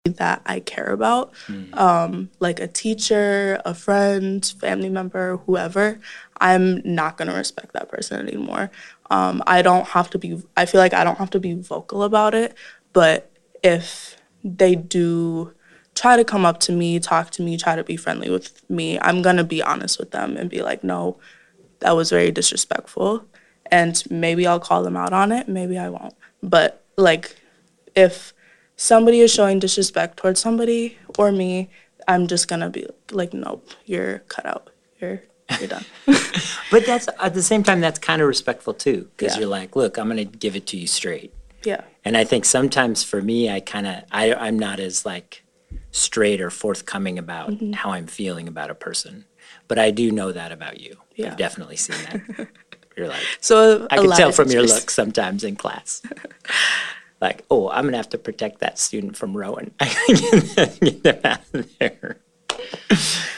that I care about, like a teacher, a friend, family member, whoever, I'm not gonna respect that person anymore. I feel like I don't have to be vocal about it, but if they do try to come up to me, talk to me, try to be friendly with me, I'm gonna be honest with them and be like, no, that was very disrespectful. And maybe I'll call them out on it, maybe I won't. But like, if somebody is showing disrespect towards somebody or me, I'm just gonna be like, nope, you're cut out. You're done. But that's at the same time, that's kind of respectful too, because Yeah. you're like, look, I'm going to give it to you straight. Yeah. And I think sometimes for me, I'm not as like straight or forthcoming about how I'm feeling about a person. But I do know that about you. Yeah. I've definitely seen that. You're like, So I a can lot tell of from your teachers- looks sometimes in class. Like, oh, I'm going to have to protect that student from Rowan. Get them out of there.